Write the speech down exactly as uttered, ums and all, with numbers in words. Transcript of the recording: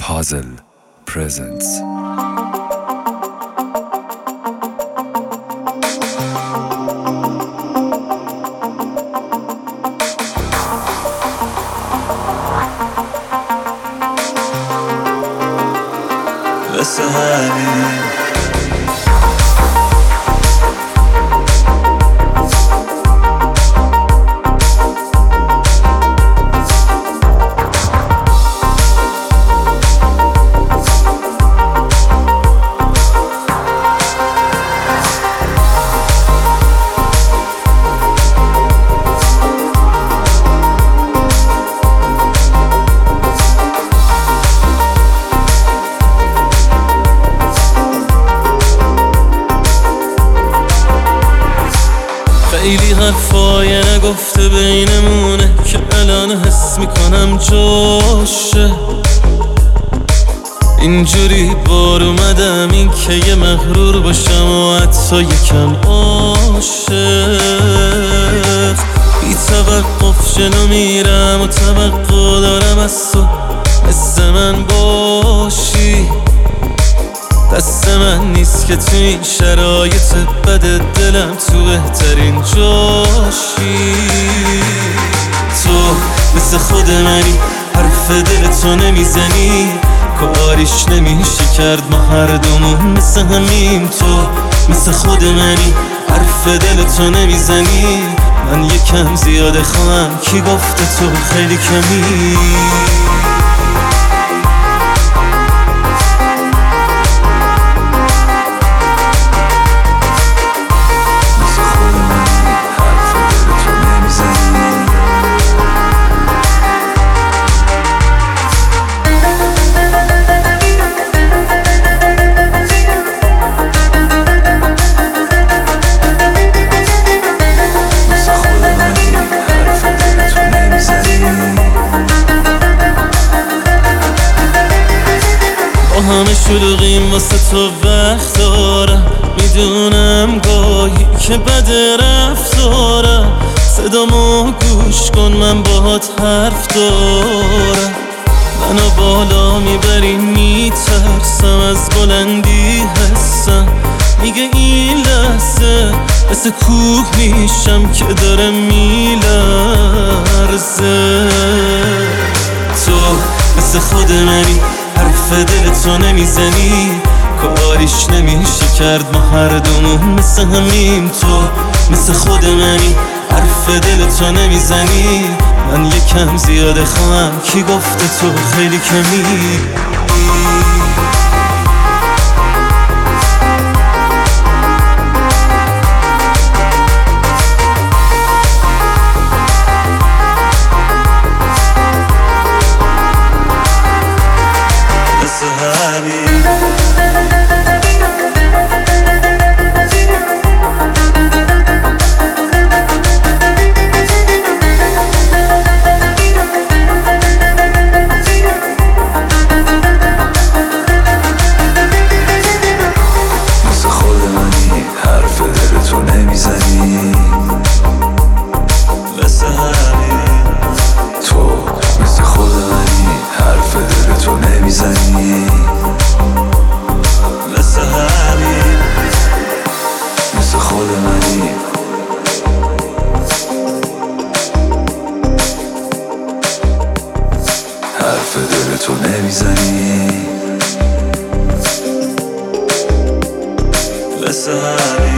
Puzzle presents. واسه همین خیلی حرفای نگفته بینمونه که الان حس میکنم جاشه. اینجوری بار اومدم این که یه مغرور باشم و حتی یکم عاشق. بی توقف جلو میرم و توقع دارم از تو مثل من باشی. دست من نیست که تو این شرایط بد دلم تو بهترین جاشی. تو مثل خود منی، حرف دل تو نمیزنی، کاریش نمیشه کرد، ما هر دومون مثل همیم. تو مثل خود منی، حرف دل تو نمیزنی، من یکم زیاده خواهم، کی گفته تو خیلی کمی. همه شلوغیم واسه تو وقت دارم، میدونم گاهی که بد رفتارم. صدامو گوش کن من باهات حرف دارم. منو بالا میبری میترسم، از بلندی حسم میگه این لحظه مثل کوه میشم که داره میلرزه. تو مثل خود منی، حرف دل تو نمیزنی، کاریش نمیشه کرد، ما هر دومون مثل همیم. تو مثل خود منی، حرف دل تو نمیزنی، من یکم زیاده خواهم، کی گفته تو خیلی کمی. حرف دل تو نمیزنی، مثل همین.